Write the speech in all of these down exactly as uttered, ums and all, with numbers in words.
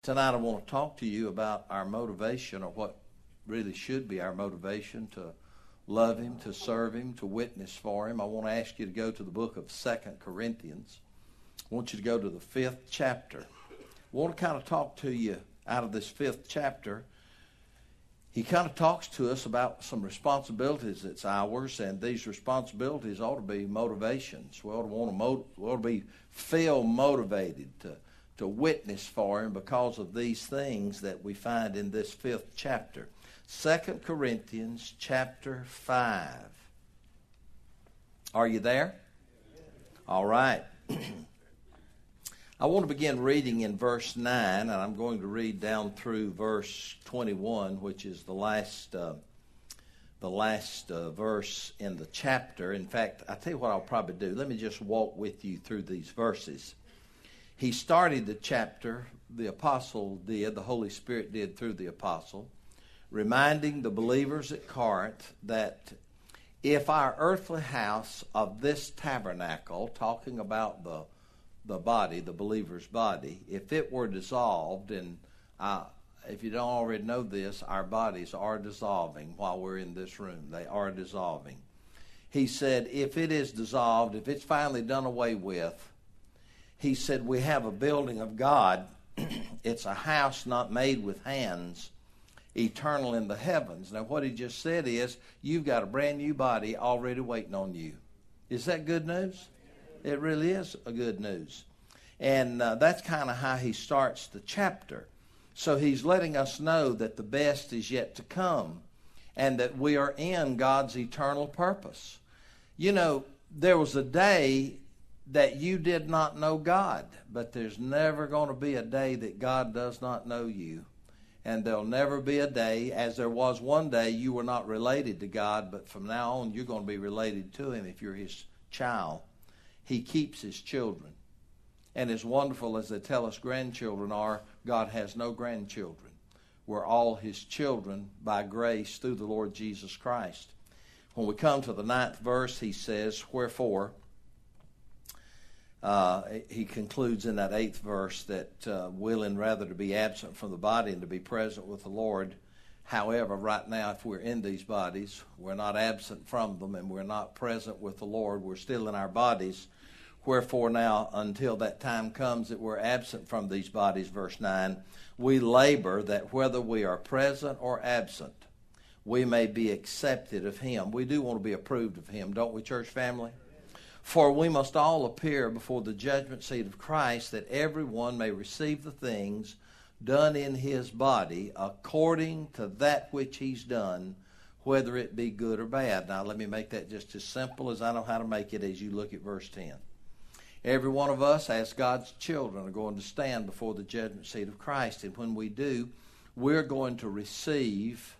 Tonight I want to talk to you about our motivation, or what really should be our motivation, to love Him, to serve Him, to witness for Him. I want to ask you to go to the book of Second Corinthians. I want you to go to the fifth chapter. I want to kind of talk to you out of this fifth chapter. He kind of talks to us about some responsibilities that's ours, and these responsibilities ought to be motivations. We ought to want to, mo- we ought to be feel motivated to to witness for Him because of these things that we find in this fifth chapter. Second Corinthians chapter five. Are you there? All right. I want to begin reading in verse nine, and I'm going to read down through verse twenty-one, which is the last uh, the last uh, verse in the chapter. In fact, I'll tell you what I'll probably do. Let me just walk with you through these verses. He started the chapter, the apostle did, the Holy Spirit did through the apostle, reminding the believers at Corinth that if our earthly house of this tabernacle, talking about the the body, the believer's body, if it were dissolved, and uh, if you don't already know this, our bodies are dissolving while we're in this room. They are dissolving. He said, if it is dissolved, if it's finally done away with, he said, we have a building of God. It's a house not made with hands, eternal in the heavens. Now, what he just said is, you've got a brand new body already waiting on you. Is that good news? It really is a good news. And uh, that's kind of how he starts the chapter. So he's letting us know that the best is yet to come, and that we are in God's eternal purpose. You know, there was a day that you did not know God, but there's never going to be a day that God does not know you. And there'll never be a day, as there was one day, you were not related to God, but from now on you're going to be related to Him if you're His child. He keeps His children. And as wonderful as they tell us grandchildren are, God has no grandchildren. We're all His children by grace through the Lord Jesus Christ. When we come to the ninth verse, he says, wherefore, Uh, he concludes in that eighth verse that uh, willing rather to be absent from the body and to be present with the Lord. However, right now, if we're in these bodies, we're not absent from them and we're not present with the Lord. We're still in our bodies. Wherefore now, until that time comes that we're absent from these bodies, verse nine, we labor that whether we are present or absent, we may be accepted of Him. We do want to be approved of Him, don't we, church family? For we must all appear before the judgment seat of Christ, that everyone may receive the things done in his body according to that which he's done, whether it be good or bad. Now let me make that just as simple as I know how to make it as you look at verse ten. Every one of us, as God's children, are going to stand before the judgment seat of Christ. And when we do, we're going to receive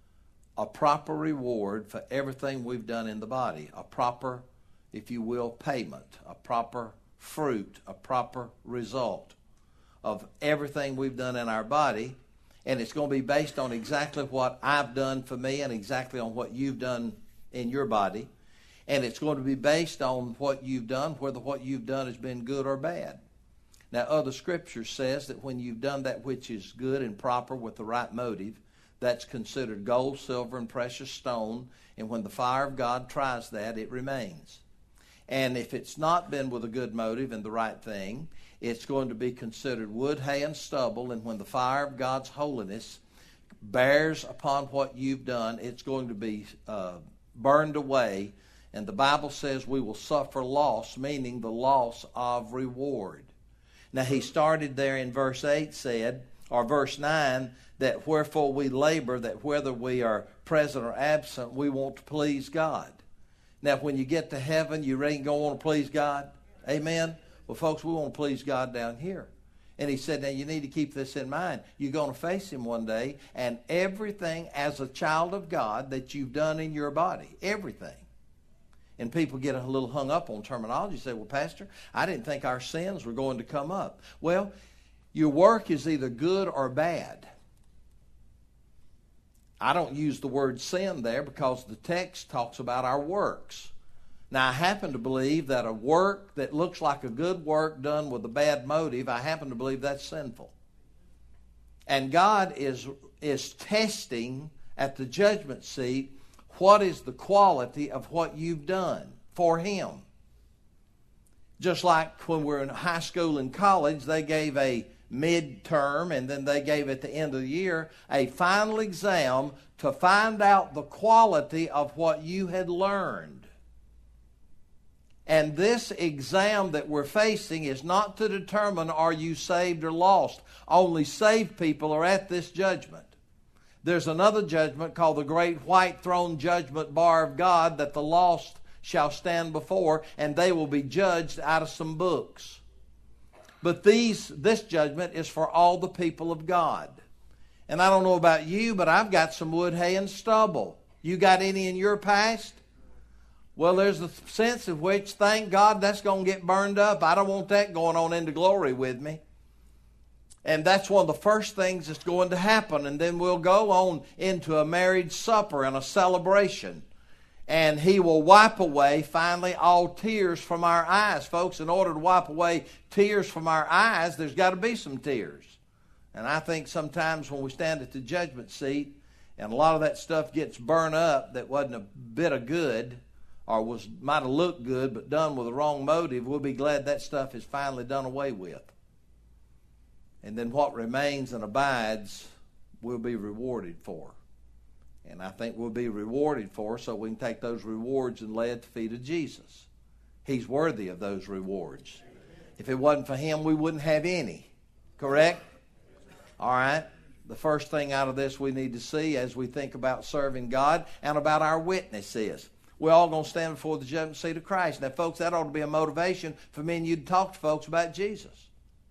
a proper reward for everything we've done in the body, a proper, if you will, payment, a proper fruit, a proper result of everything we've done in our body. And it's going to be based on exactly what I've done for me and exactly on what you've done in your body. And it's going to be based on what you've done, whether what you've done has been good or bad. Now, other scripture says that when you've done that which is good and proper with the right motive, that's considered gold, silver, and precious stone. And when the fire of God tries that, it remains. And if it's not been with a good motive and the right thing, it's going to be considered wood, hay, and stubble. And when the fire of God's holiness bears upon what you've done, it's going to be uh, burned away. And the Bible says we will suffer loss, meaning the loss of reward. Now, he started there in verse eight, said, or verse nine, that wherefore we labor, that whether we are present or absent, we want to please God. Now, when you get to heaven, you ain't going to want to please God? Amen? Well, folks, we want to please God down here. And he said, now you need to keep this in mind. You're going to face Him one day, and everything as a child of God that you've done in your body, everything. And people get a little hung up on terminology. Say, well, Pastor, I didn't think our sins were going to come up. Well, your work is either good or bad. I don't use the word sin there because the text talks about our works. Now, I happen to believe that a work that looks like a good work done with a bad motive, I happen to believe that's sinful. And God is, is testing at the judgment seat what is the quality of what you've done for Him. Just like when we're in high school and college, they gave a midterm and then they gave at the end of the year a final exam to find out the quality of what you had learned. And this exam that we're facing is not to determine are you saved or lost. Only saved people are at this judgment. There's another judgment called the Great White Throne Judgment Bar of God that the lost shall stand before, and they will be judged out of some books. But these, this judgment is for all the people of God. And I don't know about you, but I've got some wood, hay, and stubble. You got any in your past? Well, there's a sense of which, thank God, that's going to get burned up. I don't want that going on into glory with me. And that's one of the first things that's going to happen. And then we'll go on into a marriage supper and a celebration. And He will wipe away, finally, all tears from our eyes. Folks, in order to wipe away tears from our eyes, there's got to be some tears. And I think sometimes when we stand at the judgment seat and a lot of that stuff gets burned up that wasn't a bit of good or was might have looked good but done with the wrong motive, we'll be glad that stuff is finally done away with. And then what remains and abides, we'll be rewarded for. And I think we'll be rewarded for, so we can take those rewards and lay at the feet of Jesus. He's worthy of those rewards. If it wasn't for Him, we wouldn't have any. Correct? All right. The first thing out of this we need to see as we think about serving God and about our witness is we're all going to stand before the judgment seat of Christ. Now, folks, that ought to be a motivation for me and you to talk to folks about Jesus.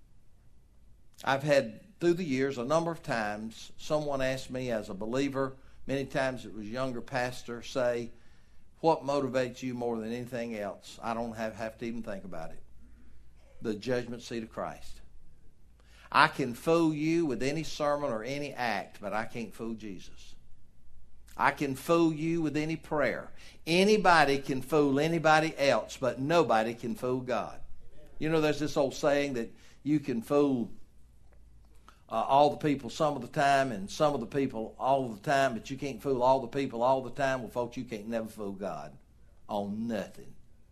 I've had, through the years, a number of times, someone asked me as a believer, many times it was younger pastors, say, what motivates you more than anything else? I don't have, have to even think about it. The judgment seat of Christ. I can fool you with any sermon or any act, but I can't fool Jesus. I can fool you with any prayer. Anybody can fool anybody else, but nobody can fool God. You know, there's this old saying that you can fool Uh, all the people some of the time and some of the people all the time, but you can't fool all the people all the time. Well, folks, you can't never fool God on nothing.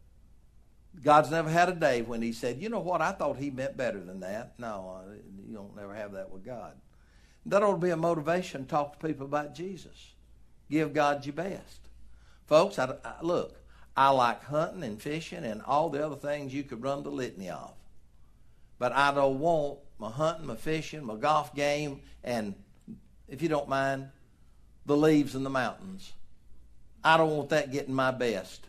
God's never had a day when He said, you know what, I thought He meant better than that. No, uh, you don't never have that with God. That ought to be a motivation to talk to people about Jesus. Give God your best. Folks, I, I, look, I like hunting and fishing and all the other things you could run the litany of. But I don't want my hunting, my fishing, my golf game, and, if you don't mind, the leaves in the mountains. I don't want that getting my best.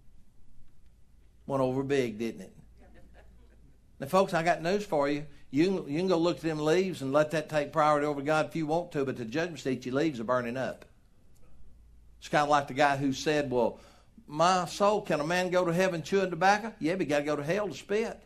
Went over big, didn't it? Now, folks, I got news for you. You can, you can go look at them leaves and let that take priority over God if you want to, but the judgment seat, your leaves are burning up. It's kind of like the guy who said, well, my soul, can a man go to heaven chewing tobacco? Yeah, but you got to go to hell to spit.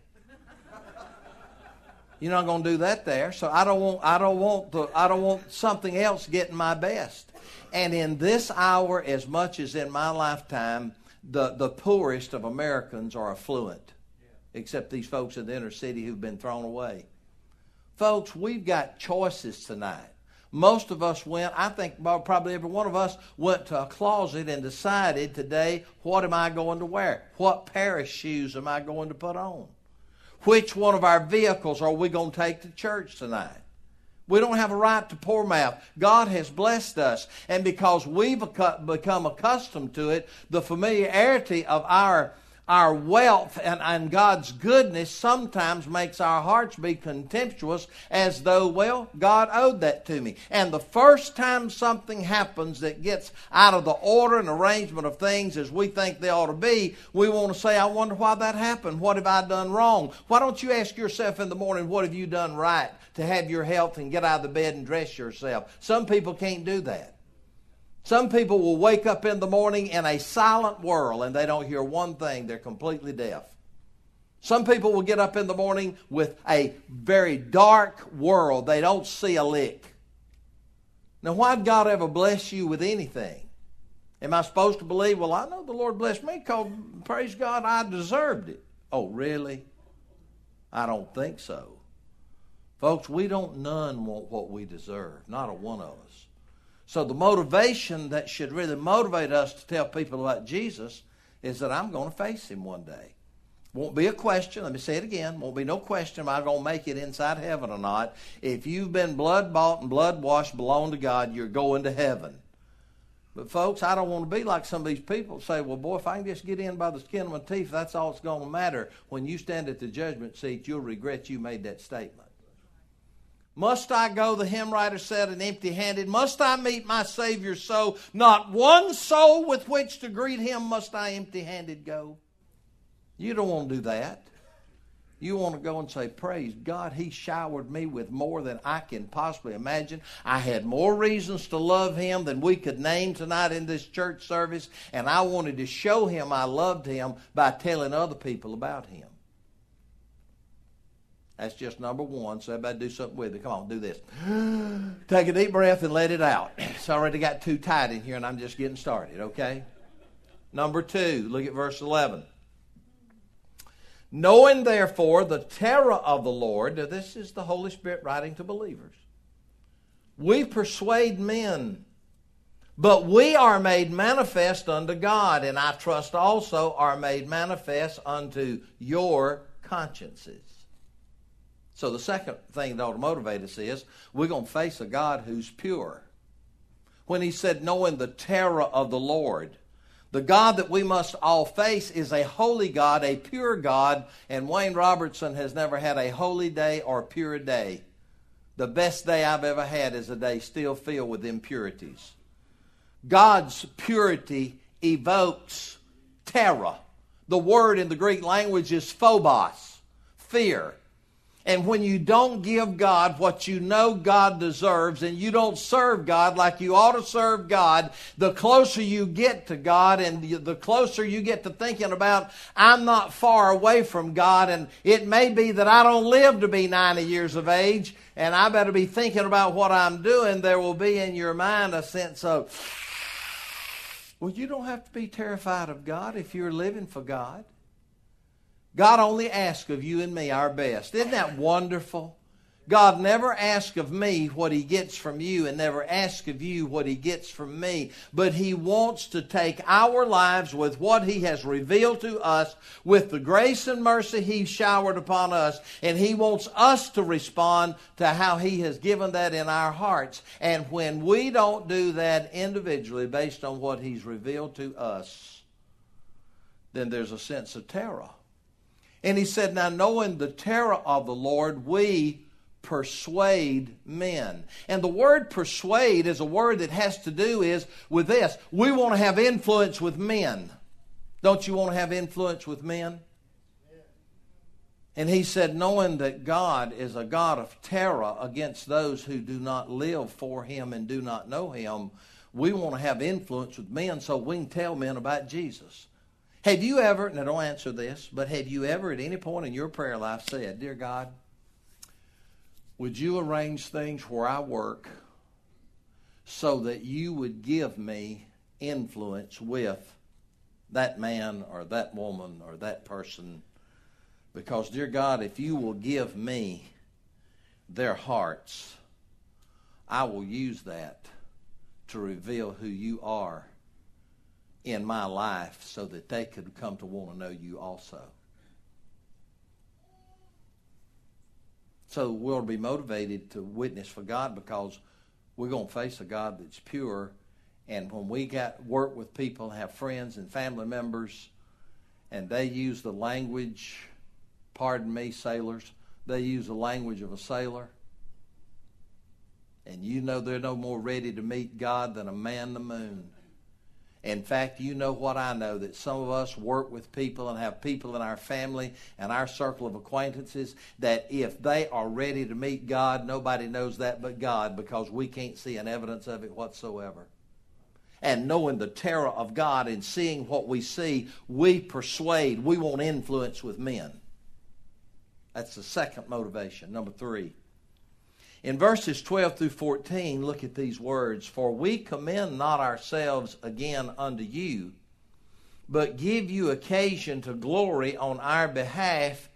You're not going to do that there. So I don't want I don't want the I don't want something else getting my best. And in this hour, as much as in my lifetime, the, the poorest of Americans are affluent. Except these folks in the inner city who've been thrown away. Folks, we've got choices tonight. Most of us went, I think probably every one of us went to a closet and decided today, what am I going to wear? What pair of shoes am I going to put on? Which one of our vehicles are we going to take to church tonight? We don't have a right to poor mouth. God has blessed us. And because we've become accustomed to it, the familiarity of our, our wealth and, and God's goodness sometimes makes our hearts be contemptuous as though, well, God owed that to me. And the first time something happens that gets out of the order and arrangement of things as we think they ought to be, we want to say, I wonder why that happened. What have I done wrong? Why don't you ask yourself in the morning, what have you done right to have your health and get out of the bed and dress yourself? Some people can't do that. Some people will wake up in the morning in a silent world and they don't hear one thing. They're completely deaf. Some people will get up in the morning with a very dark world. They don't see a lick. Now, why'd God ever bless you with anything? Am I supposed to believe, well, I know the Lord blessed me because, praise God, I deserved it. Oh, really? I don't think so. Folks, we don't none want what we deserve, not a one of us. So the motivation that should really motivate us to tell people about Jesus is that I'm going to face him one day. Won't be a question. Let me say it again. Won't be no question am I going to make it inside heaven or not. If you've been blood bought and blood washed, belong to God, you're going to heaven. But folks, I don't want to be like some of these people who say, well, boy, if I can just get in by the skin of my teeth, that's all that's going to matter. When you stand at the judgment seat, you'll regret you made that statement. Must I go, the hymn writer said, and empty-handed? Must I meet my Savior so? Not one soul with which to greet him must I empty-handed go. You don't want to do that. You want to go and say, praise God, he showered me with more than I can possibly imagine. I had more reasons to love him than we could name tonight in this church service, and I wanted to show him I loved him by telling other people about him. That's just number one, so everybody do something with it. Come on, do this. Take a deep breath and let it out. It's already got too tight in here, and I'm just getting started, okay? Number two, look at verse eleven. Knowing, therefore, the terror of the Lord, now this is the Holy Spirit writing to believers, we persuade men, but we are made manifest unto God, and I trust also are made manifest unto your consciences. So the second thing that ought to motivate us is we're going to face a God who's pure. When he said, knowing the terror of the Lord, the God that we must all face is a holy God, a pure God, and Wayne Robertson has never had a holy day or pure day. The best day I've ever had is a day still filled with impurities. God's purity evokes terror. The word in the Greek language is phobos, fear. And when you don't give God what you know God deserves and you don't serve God like you ought to serve God, the closer you get to God and the closer you get to thinking about, I'm not far away from God, and it may be that I don't live to be ninety years of age and I better be thinking about what I'm doing, there will be in your mind a sense of, well, you don't have to be terrified of God if you're living for God. God only asks of you and me our best. Isn't that wonderful? God never asks of me what he gets from you and never asks of you what he gets from me. But he wants to take our lives with what he has revealed to us, with the grace and mercy he showered upon us, and he wants us to respond to how he has given that in our hearts. And when we don't do that individually based on what he's revealed to us, then there's a sense of terror. And he said, now knowing the terror of the Lord, we persuade men. And the word persuade is a word that has to do is with this. We want to have influence with men. Don't you want to have influence with men? And he said, knowing that God is a God of terror against those who do not live for him and do not know him, we want to have influence with men so we can tell men about Jesus. Have you ever, now don't answer this, but have you ever at any point in your prayer life said, dear God, would you arrange things where I work so that you would give me influence with that man or that woman or that person? Because, dear God, if you will give me their hearts, I will use that to reveal who you are in my life so that they could come to want to know you also. So we'll be motivated to witness for God because we're going to face a God that's pure. And when we got work with people, have friends and family members, and they use the language, pardon me, sailors, they use the language of a sailor. And you know they're no more ready to meet God than a man the moon. In fact, you know what I know, that some of us work with people and have people in our family and our circle of acquaintances that if they are ready to meet God, nobody knows that but God, because we can't see an evidence of it whatsoever. And knowing the terror of God and seeing what we see, we persuade, we want influence with men. That's the second motivation. Number three. In verses twelve through fourteen, look at these words. For we commend not ourselves again unto you, but give you occasion to glory on our behalf,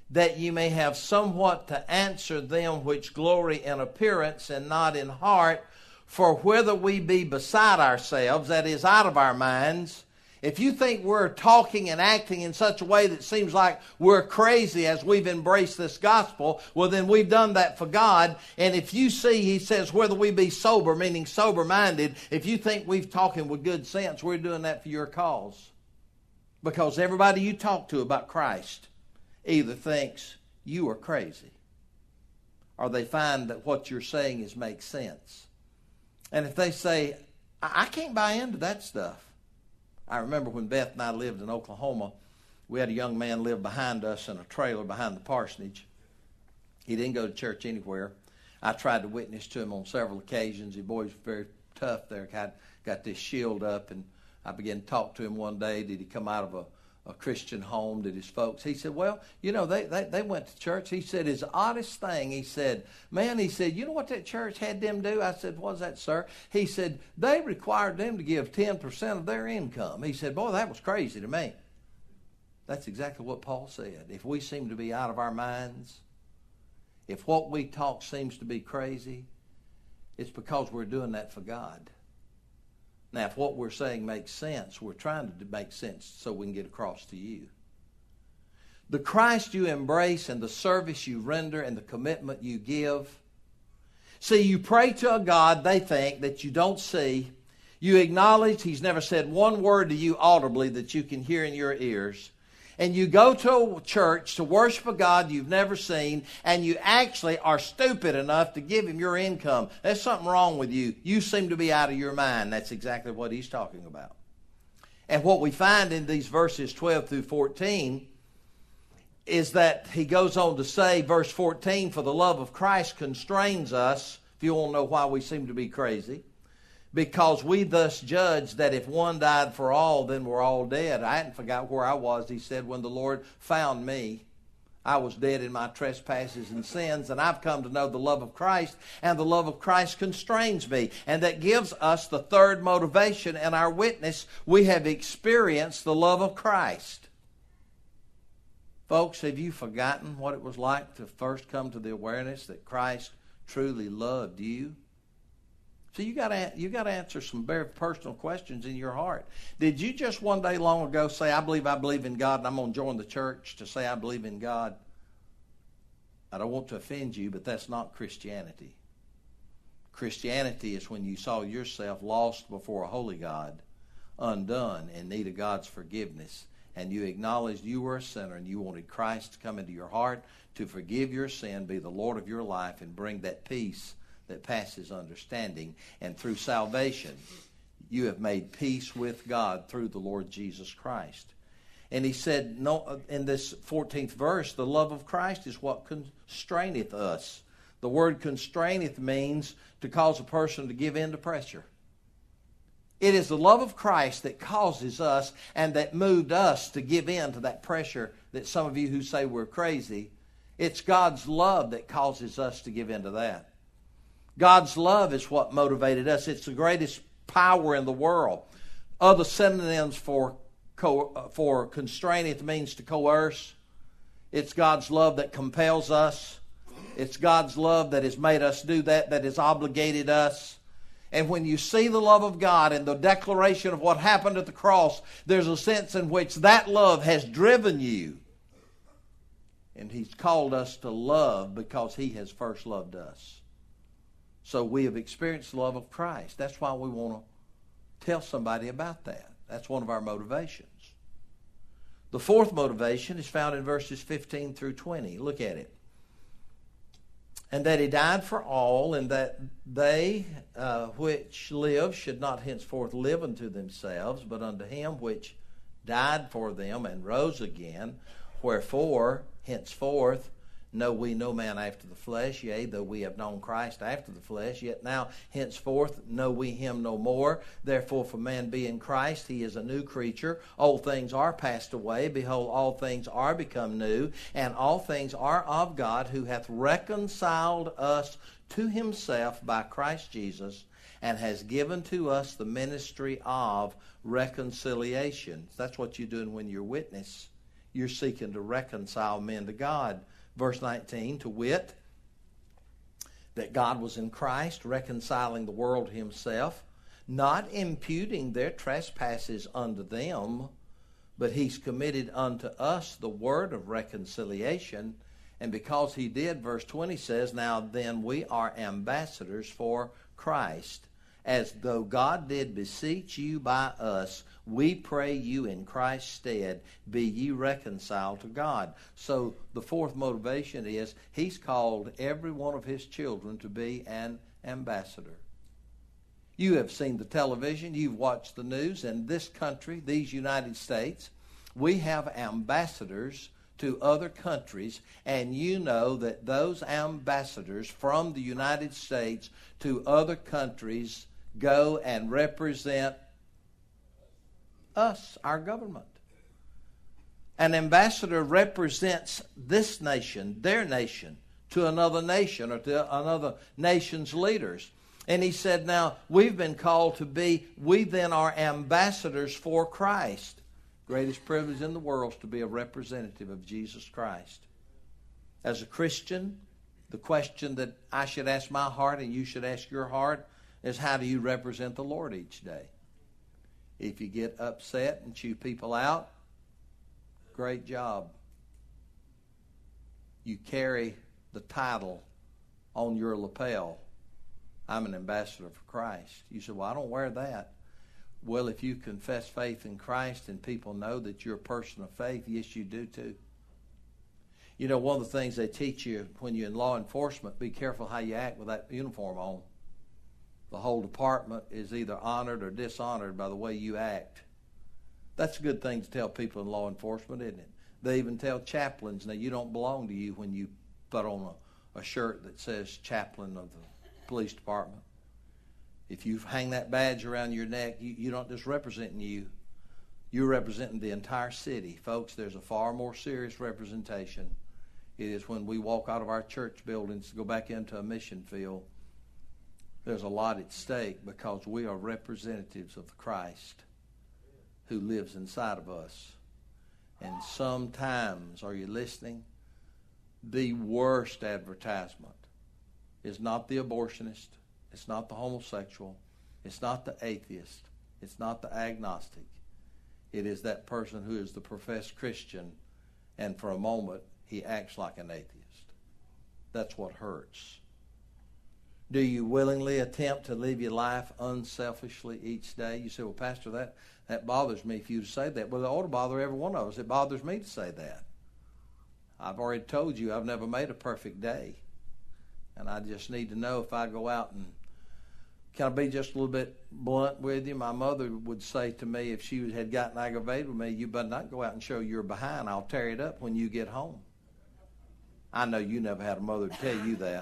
that you may have somewhat to answer them which glory in appearance and not in heart. For whether we be beside ourselves, that is, out of our minds, if you think we're talking and acting in such a way that seems like we're crazy as we've embraced this gospel, well, then we've done that for God. And if you see, he says, whether we be sober, meaning sober-minded, if you think we're talking with good sense, we're doing that for your cause. Because everybody you talk to about Christ either thinks you are crazy or they find that what you're saying is makes sense. And if they say, I can't buy into that stuff. I remember when Beth and I lived in Oklahoma, we had a young man live behind us in a trailer behind the parsonage. He didn't go to church anywhere. I tried to witness to him on several occasions. The boy was very tough there, got, got this shield up, and I began to talk to him one day. Did he come out of a a Christian home? Did his folks? He said, well, you know, they, they, they went to church. He said, his oddest thing, he said, man, he said, you know what that church had them do? I said, what's that, sir? He said, they required them to give ten percent of their income. He said, boy, that was crazy to me. That's exactly what Paul said. If we seem to be out of our minds, if what we talk seems to be crazy, it's because we're doing that for God. Now, if what we're saying makes sense, we're trying to make sense so we can get across to you. The Christ you embrace and the service you render and the commitment you give. See, you pray to a God they think that you don't see. You acknowledge He's never said one word to you audibly that you can hear in your ears. And you go to a church to worship a God you've never seen, and you actually are stupid enough to give Him your income. There's something wrong with you. You seem to be out of your mind. That's exactly what he's talking about. And what we find in these verses twelve through fourteen is that he goes on to say, verse fourteen, for the love of Christ constrains us, if you want to know why we seem to be crazy, because we thus judge that if one died for all, then we're all dead. I hadn't forgot where I was. He said, when the Lord found me, I was dead in my trespasses and sins, and I've come to know the love of Christ, and the love of Christ constrains me. And that gives us the third motivation in our witness. We have experienced the love of Christ. Folks, have you forgotten what it was like to first come to the awareness that Christ truly loved you? So you got to you got to answer some very personal questions in your heart. Did you just one day long ago say, I believe I believe in God, and I'm going to join the church to say I believe in God? I don't want to offend you, but that's not Christianity. Christianity is when you saw yourself lost before a holy God, undone, in need of God's forgiveness, and you acknowledged you were a sinner and you wanted Christ to come into your heart to forgive your sin, be the Lord of your life, and bring that peace that passes understanding. And through salvation, you have made peace with God through the Lord Jesus Christ. And he said, no, in this fourteenth verse, the love of Christ is what constraineth us. The word constraineth means to cause a person to give in to pressure. It is the love of Christ that causes us and that moved us to give in to that pressure that some of you who say we're crazy, it's God's love that causes us to give in to that. God's love is what motivated us. It's the greatest power in the world. Other synonyms for co- for constraineth means to coerce. It's God's love that compels us. It's God's love that has made us do that, that has obligated us. And when you see the love of God and the declaration of what happened at the cross, there's a sense in which that love has driven you. And He's called us to love because He has first loved us. So we have experienced the love of Christ. That's why we want to tell somebody about that. That's one of our motivations. The fourth motivation is found in verses fifteen through twenty. Look at it. And that He died for all, and that they uh, which live should not henceforth live unto themselves, but unto Him which died for them and rose again. Wherefore, henceforth, know we no man after the flesh, yea, though we have known Christ after the flesh, yet now henceforth know we Him no more. Therefore, if a man be in Christ, he is a new creature. Old things are passed away. Behold, all things are become new, and all things are of God, who hath reconciled us to Himself by Christ Jesus, and has given to us the ministry of reconciliation. That's what you're doing when you're witness. You're seeking to reconcile men to God. Verse nineteen, to wit, that God was in Christ, reconciling the world to himself, not imputing their trespasses unto them, but he's committed unto us the word of reconciliation. And because he did, verse twenty says, now then we are ambassadors for Christ. As though God did beseech you by us, we pray you in Christ's stead, be ye reconciled to God. So the fourth motivation is he's called every one of his children to be an ambassador. You have seen the television, you've watched the news. In this country, these United States, we have ambassadors to other countries, and you know that those ambassadors from the United States to other countries go and represent us, our government. An ambassador represents this nation, their nation, to another nation or to another nation's leaders. And he said, now, we've been called to be, we then are ambassadors for Christ. Greatest privilege in the world is to be a representative of Jesus Christ. As a Christian, the question that I should ask my heart and you should ask your heart is, how do you represent the Lord each day? If you get upset and chew people out, great job. You carry the title on your lapel, I'm an ambassador for Christ. You say, well, I don't wear that. Well, if you confess faith in Christ and people know that you're a person of faith, yes, you do too. You know, one of the things they teach you when you're in law enforcement, be careful how you act with that uniform on. The whole department is either honored or dishonored by the way you act. That's a good thing to tell people in law enforcement, isn't it? They even tell chaplains, now you don't belong to you when you put on a, a shirt that says chaplain of the police department. If you hang that badge around your neck, you, you're not just representing you. You're representing the entire city. Folks, there's a far more serious representation. It is when we walk out of our church buildings to go back into a mission field. There's a lot at stake because we are representatives of Christ who lives inside of us. And sometimes, are you listening? The worst advertisement is not the abortionist. It's not the homosexual. It's not the atheist. It's not the agnostic. It is that person who is the professed Christian, and for a moment he acts like an atheist. That's what hurts. Do you willingly attempt to live your life unselfishly each day? You say, well, Pastor, that, that bothers me for you to say that. Well, it ought to bother every one of us. It bothers me to say that. I've already told you I've never made a perfect day. And I just need to know if I go out and, can I be just a little bit blunt with you? My mother would say to me, if she had gotten aggravated with me, you better not go out and show you're behind. I'll tear it up when you get home. I know you never had a mother to tell you that.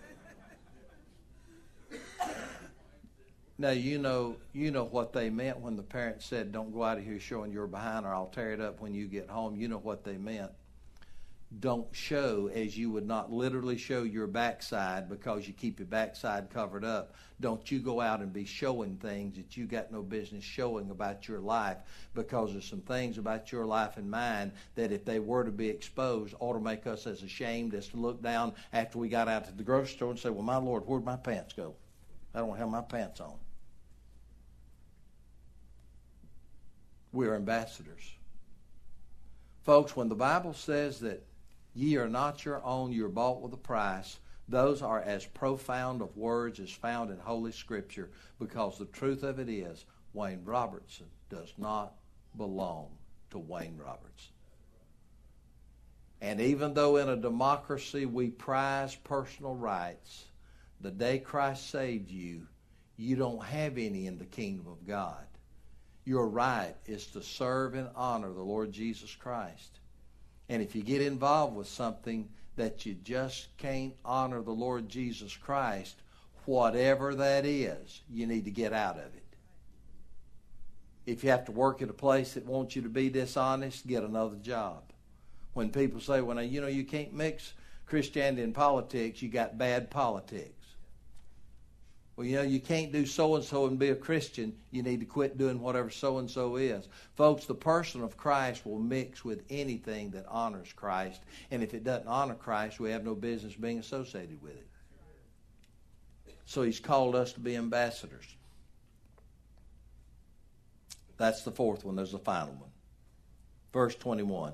Now, you know you know what they meant when the parents said, don't go out of here showing you're behind or I'll tear it up when you get home. You know what they meant. Don't show as you would not literally show your backside because you keep your backside covered up. Don't you go out and be showing things that you got no business showing about your life, because there's some things about your life and mine that if they were to be exposed ought to make us as ashamed as to look down after we got out to the grocery store and say, well, my Lord, where'd my pants go? I don't have my pants on. We're ambassadors. Folks, when the Bible says that ye are not your own, you're bought with a price, those are as profound of words as found in Holy Scripture, because the truth of it is Wayne Robertson does not belong to Wayne Robertson. And even though in a democracy we prize personal rights, the day Christ saved you, you don't have any in the kingdom of God. Your right is to serve and honor the Lord Jesus Christ. And if you get involved with something that you just can't honor the Lord Jesus Christ, whatever that is, you need to get out of it. If you have to work at a place that wants you to be dishonest, get another job. When people say, well, now, you know, you can't mix Christianity and politics, you got bad politics. Well, you know, you can't do so-and-so and be a Christian. You need to quit doing whatever so-and-so is. Folks, the person of Christ will mix with anything that honors Christ. And if it doesn't honor Christ, we have no business being associated with it. So he's called us to be ambassadors. That's the fourth one. There's the final one. Verse twenty-one.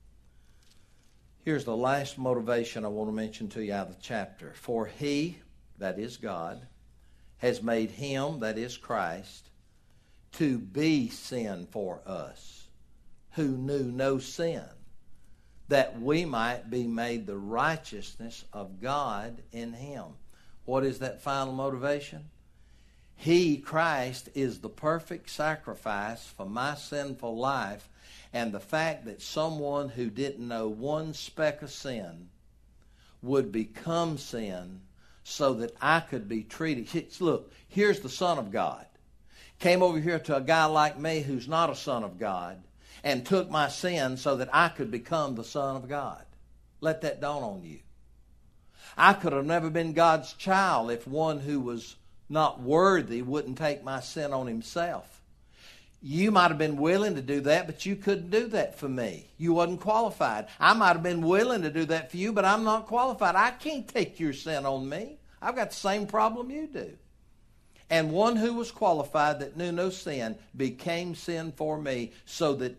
Here's the last motivation I want to mention to you out of the chapter. For he, that is God, has made him, that is Christ, to be sin for us, who knew no sin, that we might be made the righteousness of God in him. What is that final motivation? He, Christ, is the perfect sacrifice for my sinful life, and the fact that someone who didn't know one speck of sin would become sin so that I could be treated. Look, here's the Son of God. Came over here to a guy like me who's not a son of God and took my sin so that I could become the Son of God. Let that dawn on you. I could have never been God's child if one who was not worthy wouldn't take my sin on himself. You might have been willing to do that, but you couldn't do that for me. You wasn't qualified. I might have been willing to do that for you, but I'm not qualified. I can't take your sin on me. I've got the same problem you do. And one who was qualified that knew no sin became sin for me so that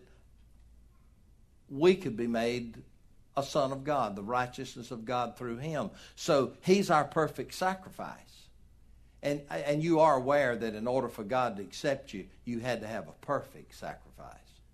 we could be made a son of God, the righteousness of God through him. So he's our perfect sacrifice. And, and you are aware that in order for God to accept you, you had to have a perfect sacrifice.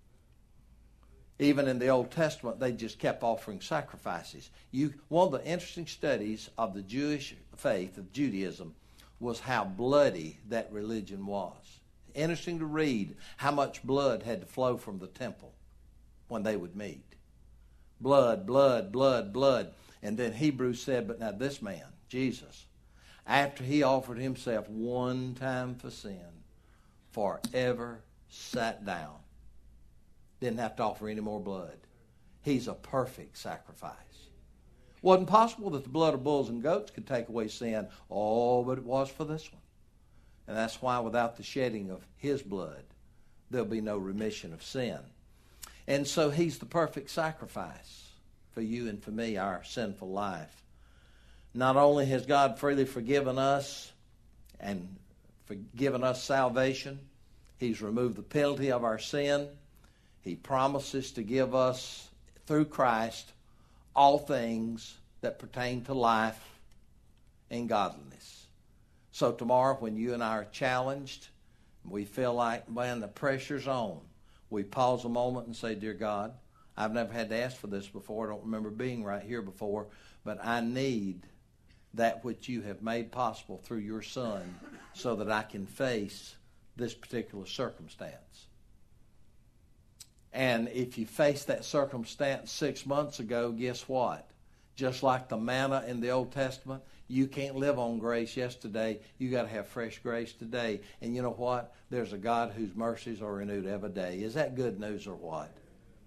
Even in the Old Testament, they just kept offering sacrifices. You, one of the interesting studies of the Jewish faith, of Judaism, was how bloody that religion was. Interesting to read how much blood had to flow from the temple when they would meet. Blood, blood, blood, blood. And then Hebrews said, but now this man, Jesus, after he offered himself one time for sin, forever sat down. Didn't have to offer any more blood. He's a perfect sacrifice. Wasn't possible that the blood of bulls and goats could take away sin. Oh, but it was for this one. And that's why without the shedding of his blood, there'll be no remission of sin. And so he's the perfect sacrifice for you and for me, our sinful life. Not only has God freely forgiven us and forgiven us salvation, he's removed the penalty of our sin. He promises to give us, through Christ, all things that pertain to life and godliness. So tomorrow when you and I are challenged, we feel like, man, the pressure's on, we pause a moment and say, dear God, I've never had to ask for this before. I don't remember being right here before, but I need that which you have made possible through your Son so that I can face this particular circumstance. And if you faced that circumstance six months ago, guess what? Just like the manna in the Old Testament, you can't live on grace yesterday. You got to have fresh grace today. And you know what? There's a God whose mercies are renewed every day. Is that good news or what?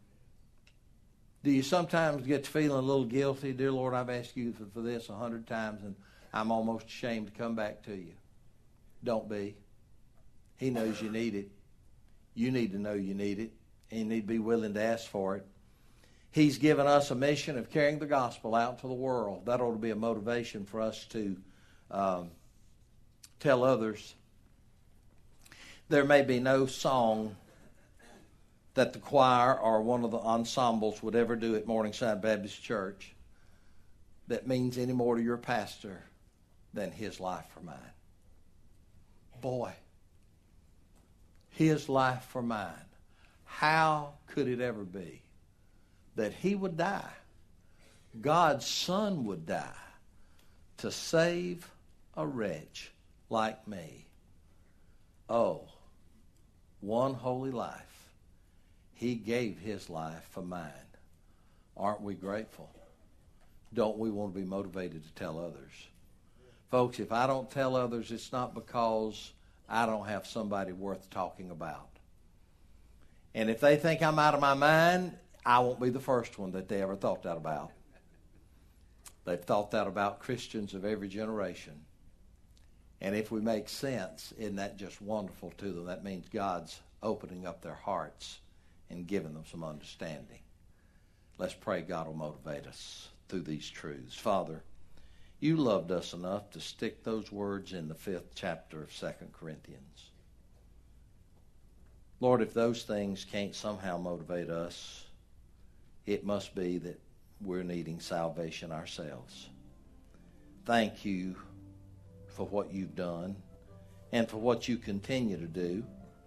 Do you sometimes get to feeling a little guilty? Dear Lord, I've asked you for, for this a hundred times, and I'm almost ashamed to come back to you. Don't be. He knows you need it. You need to know you need it, and you need to be willing to ask for it. He's given us a mission of carrying the gospel out to the world. That ought to be a motivation for us to um, tell others. There may be no song that the choir or one of the ensembles would ever do at Morningside Baptist Church that means any more to your pastor than his life for mine. Boy, his life for mine. How could it ever be that he would die, God's Son would die, to save a wretch like me? Oh, one holy life. He gave his life for mine. Aren't we grateful? Don't we want to be motivated to tell others? Folks, if I don't tell others, it's not because I don't have somebody worth talking about. And if they think I'm out of my mind, I won't be the first one that they ever thought that about. They've thought that about Christians of every generation. And if we make sense, isn't that just wonderful to them? That means God's opening up their hearts and giving them some understanding. Let's pray God will motivate us through these truths. Father, you loved us enough to stick those words in the fifth chapter of Second Corinthians. Lord, if those things can't somehow motivate us, it must be that we're needing salvation ourselves. Thank you for what you've done and for what you continue to do.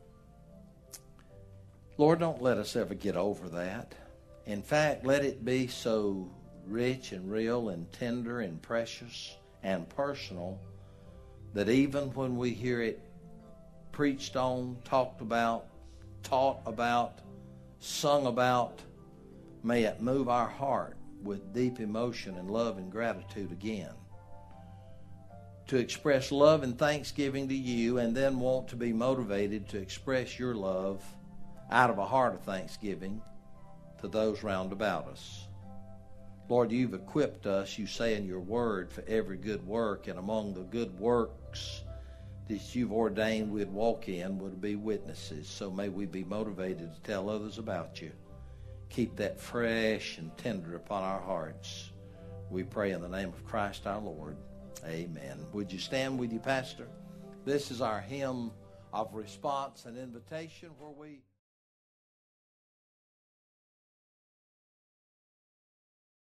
Lord, don't let us ever get over that. In fact, let it be so rich and real and tender and precious and personal that even when we hear it preached on, talked about, taught about, sung about, may it move our heart with deep emotion and love and gratitude again. To express love and thanksgiving to you, and then want to be motivated to express your love out of a heart of thanksgiving to those round about us. Lord, you've equipped us, you say in your word, for every good work, and among the good works that you've ordained we'd walk in would be witnesses. So may we be motivated to tell others about you. Keep that fresh and tender upon our hearts. We pray in the name of Christ our Lord. Amen. Would you stand with you, Pastor? This is our hymn of response and invitation where we...